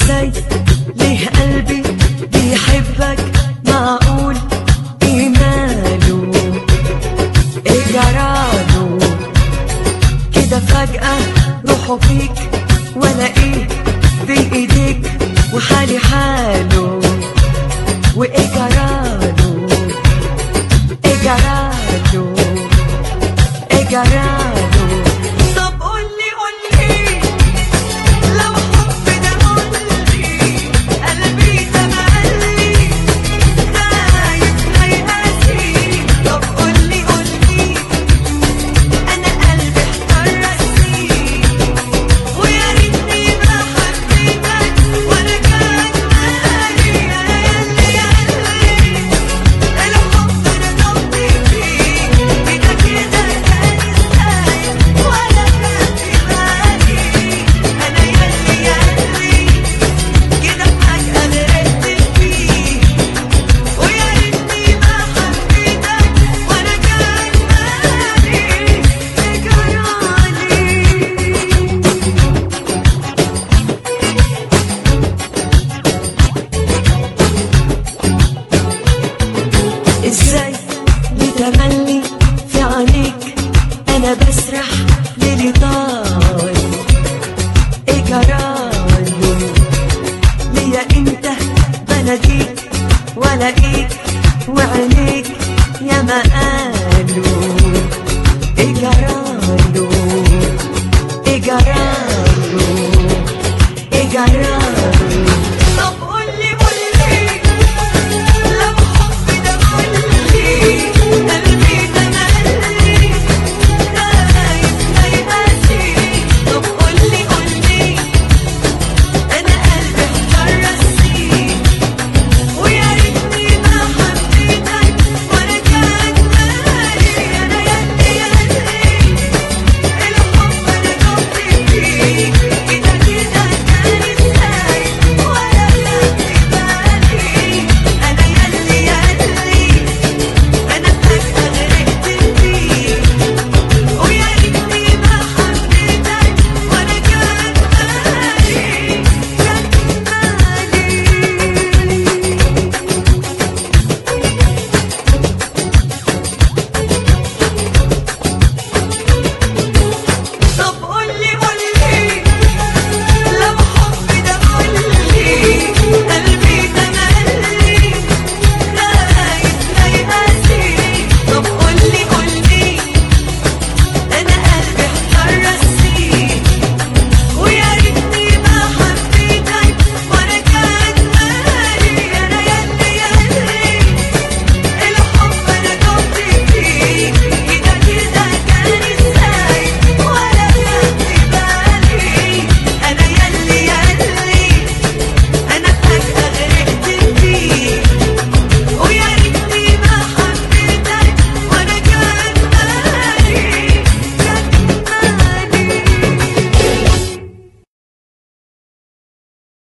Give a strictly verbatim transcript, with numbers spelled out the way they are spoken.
ازاي ليه قلبي بيحبك معقول ايمانه ايه جراله كده فجأة روحه فيك ولا ايه بين ايديك وحالي حاله وايه جراله ايه جراله ايه جراله ازاي بتملي في عينيك انا بسرح ليلي طال ايه جراله ليا انت بناديك والاقيك وعينيك يا ما قالوا ايه جراله ايه جراله ايه جراله